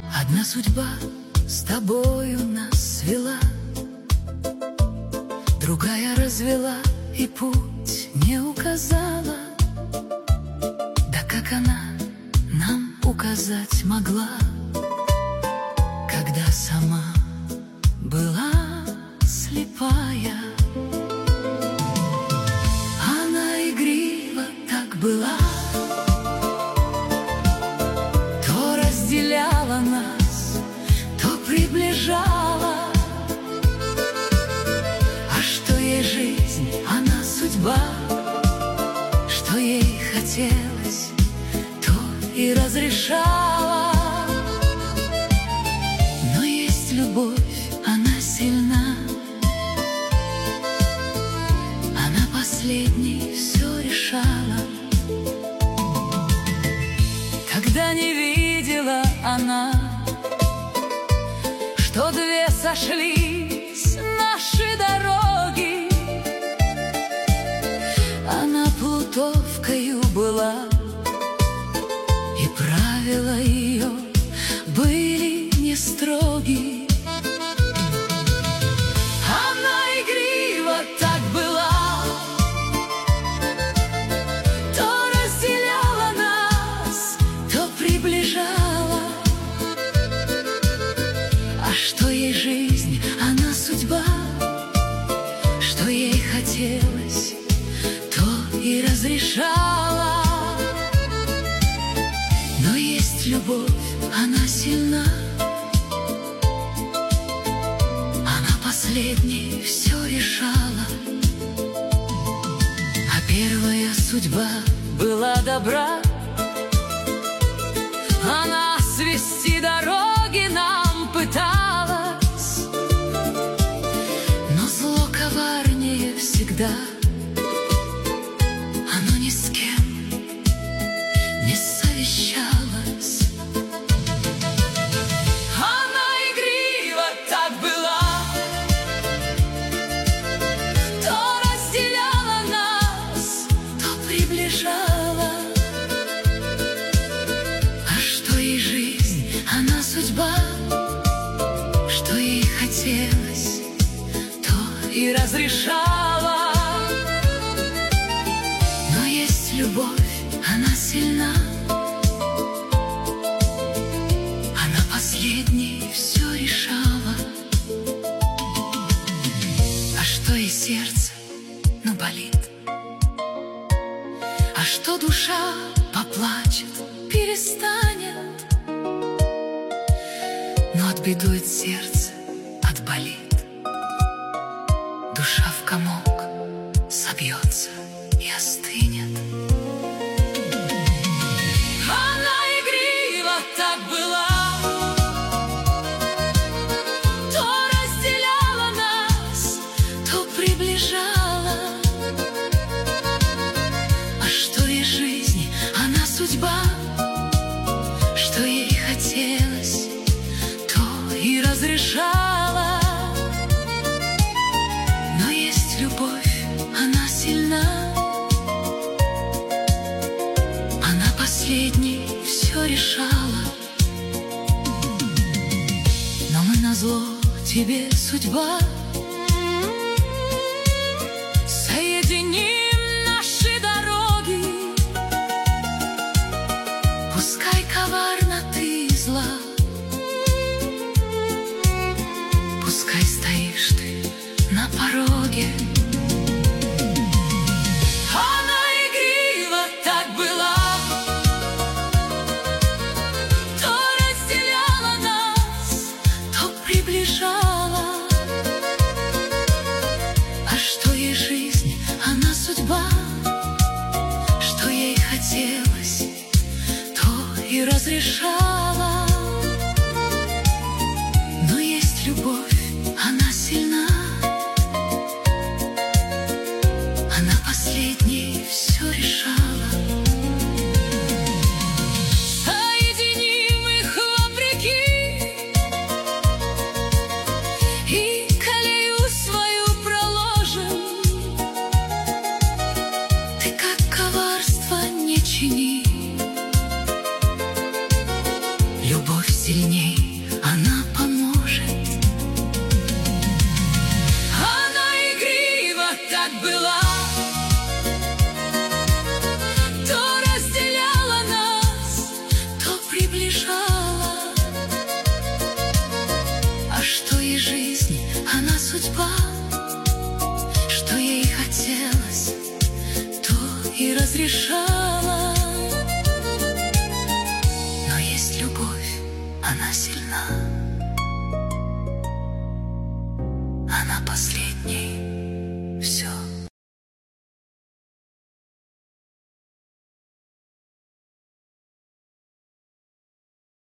Одна судьба с тобою нас свела, другая развела и путь не указала. Да как она нам указать могла, когда сама была слепая? Она игрива так была, то разделяла нас, то приближала. А что ей жизнь, она судьба, что ей хотелось, то и разрешала. Но есть любовь, она сильна, она последней все решала. Когда не видела она, что две сошлись наши дороги, она плутовкою была, и правила ее были не строги. Она игрива так была, то разделяла нас, то приближала. А что ей жизнь, она судьба, что ей хотелось, то и разрешала. Но есть любовь, она сильна, она последней все решала. А первая судьба была добра, она свести дороги нам пыталась. Но зло коварнее всегда, оно ни с кем не совещалось. Она игрива так была, то разделяла нас, то приближала. А что ей жизнь, она судьба, что ей хотелось, то и разрешала. Но есть любовь, она сильна, она последней все решала. А что и сердце, ну болит, а что душа поплачет, перестанет, но отбедует сердце, отболит, душа в комок собьется и остынет. Она игрива так была, то разделяла нас, то приближала. А что ей жизнь, она судьба, что ей хотелось, то и разрешала. Но есть любовь, она сильна, она последней все решала. Но мы назло тебе, судьба, соединим наши дороги. Пускай коварна ты и зла, пускай стоишь ты на пороге. Она игрива так была, то разделяла нас, то приближала. А что ей жизнь, она судьба, что ей хотелось, то и разрешала. Но есть любовь, она сильна, сильней она поможет. Она игрива так была, то разделяла нас, то приближала. А что ей жизнь, она судьба, что ей хотелось, то и разрешала.